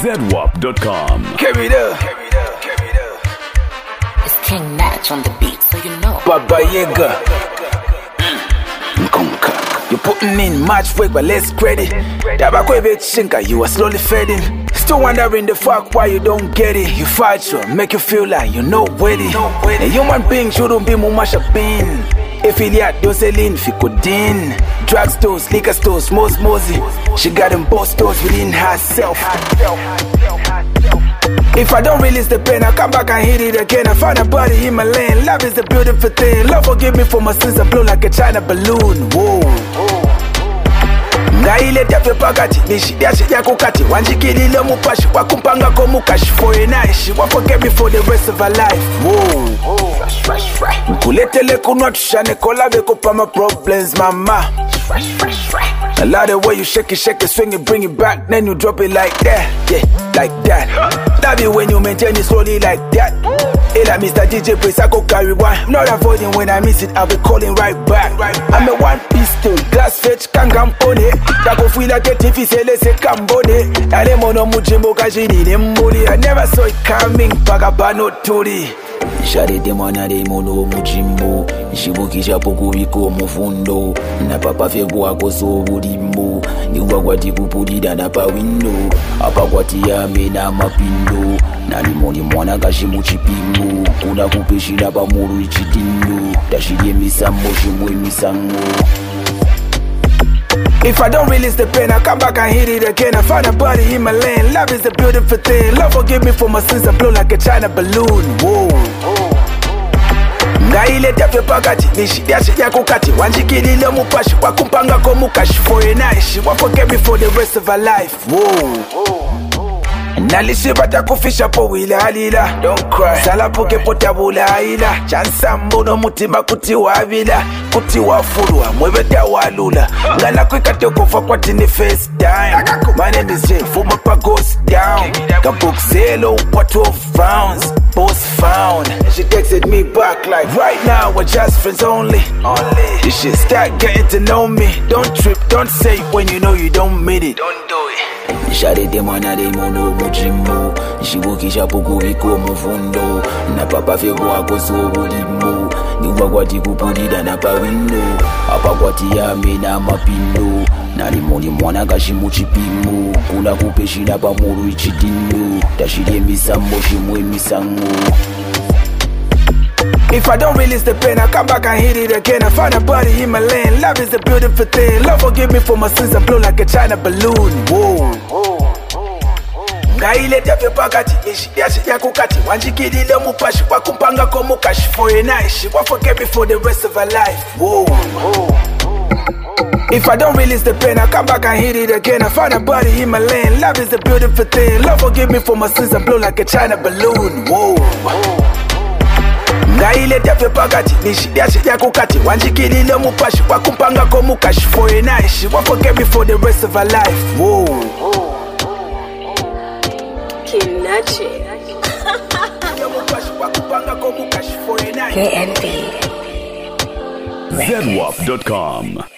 ZWAP.com. Carry it up. It's King Natch on the beat, so you know. Baba Yaga. You're putting in much work, but less credit. Shinka, you are slowly fading. Still wondering the fuck why you don't get it. You fight you, make you feel like you're not ready. A human being shouldn't be much a bean. Affiliate, doselin, ficodin. Drugstores, liquor stores, mosmosi. She got them both stores within herself. If I don't release the pain, I come back and hit it again. I find a body in my lane. Love is a beautiful thing. Love forgive me for my sins. I blow like a China balloon. Whoa. Ngaile tape pakati nishidashi yako kati wanjikilile mupashi wakumpanga ko mukashi for a night. She won't forget me for the rest of her life. Whoa. Nkuletele kunwa tushane kola beko pa my problems mama. I love the way you shake it, swing it, bring it back, then you drop it like that, yeah, like that. Love it when you maintain it slowly like that. Hey, like Mr. DJ, please I go carry one. Not avoiding when I miss it, I'll be calling right back. I'm a one pistol, glass fetch, kangampone. Tako feel like a TV, say let's say Cambode. Alemono mujimbo kajini nemboli. I never saw it coming, pagabano turi. Shari demana de mono mujimbo. Shibukisha pokubiko mufundo. Na papa fego wako so budimbo. Niwa kwati kupudida na pa window. Apa kwati ya mena mapindo. Na limoni mwana kashi muchipingo. Kuna kupeshina pa muru ichitindo. Tashirie misambo shimwe misango. If I don't release the pain, I come back and hit it again. I find a body in my lane. Love is a beautiful thing. Love forgive me for my sins. I blow like a China balloon. Whoa. Ngaile tape pakati nishidashi yako kati wanjikilile mupashi wakumpanga ko mukashi for a night. She won't forget me for the rest of her life. Whoa. Nalishibata kufisha po wila halila. Don't cry. Sala poke potabula haila. Chansambo no mutima kuti wavila. Kuti wafurua mwebeta walula. Ngana kwikate kufa kwa tini face time. My name is Jay, Fumapa goes down. Kabuk zelo kwa 12 rounds. Boss found. She texted me back like right now we're just friends only. You should start getting to know me. Don't trip, don't say when you know you don't mean it. Don't do it. Shari demana de mono mujimbo. Shibukisha pokubiko mufundo. Na papa fego wako so budimbo. Niwa kwati kupudida na pa window. Apa kwati ya mena mapindo. Na limoni mwana kashi muchipingo. Kuna kupeshina pa muru ichitindo. Tashirie misambo shimwe misango. If I don't release the pain, I come back and hit it again. I find a body in my lane. Love is a beautiful thing. Love forgive me for my sins. I blow like a China balloon. Whoa. Ngaile tape pakati nishidashi yako kati wanjikilile mupashi wakumpanga ko mukashi for a night. She won't forget me for the rest of her life. Whoa. If I don't release the pain, I come back and hit it again. I find a body in my lane. Love is a beautiful thing. Love forgive me for my sins. I blow like a China balloon. Whoa. Ngaile tape pakati nishidashi yako kati wanjikilile mupashi wakumpanga ko mukashi for a night. She won't forget me for the rest of her life. Whoa. King Natch. KNB. ZWAP.com.